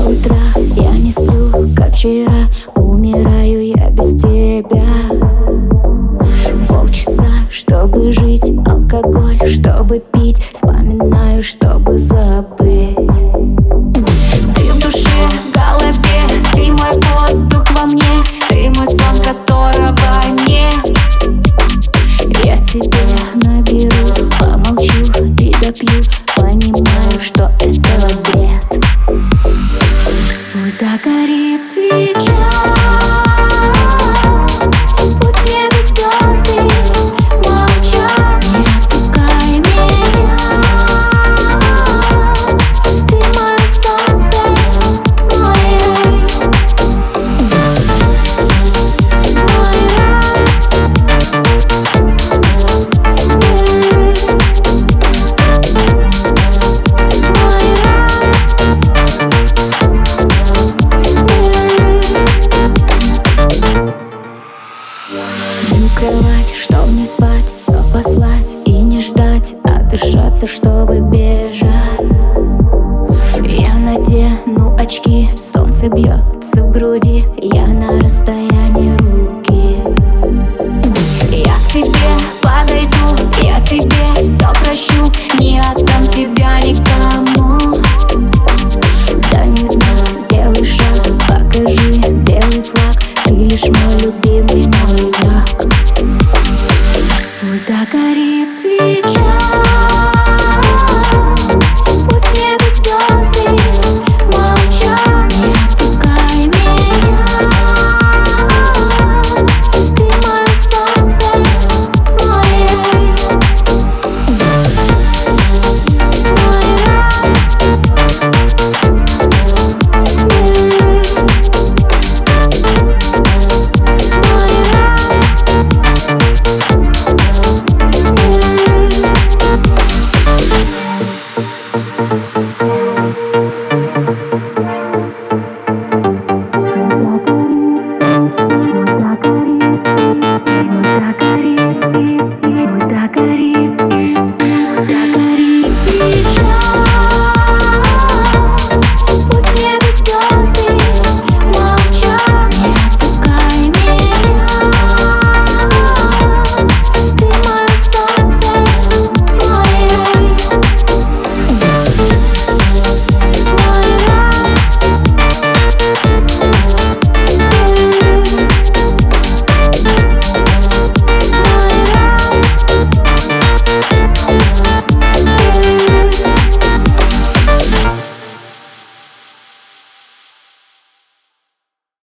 до утра я не сплю, как вчера. Умираю я без тебя. Полчаса, чтобы жить, алкоголь, чтобы пить, вспоминаю, чтобы забыть. Ты в душе, в голове, ты мой воздух во мне, ты мой сон, которого нет. Я тебе наберу, помолчу и допью, понимаю, что это бред. Пусть догорит свеча, пусть в небе звезды молчат. Не отпускай меня, ты мое солнце, мой рай, мой рай. Кровать, чтоб не спать, все послать и не ждать, а дышаться, чтобы бежать. Я надену очки, солнце бьется в груди, я на расстоянии руки. Я к тебе подойду, я тебе все прощу, не отдам тебя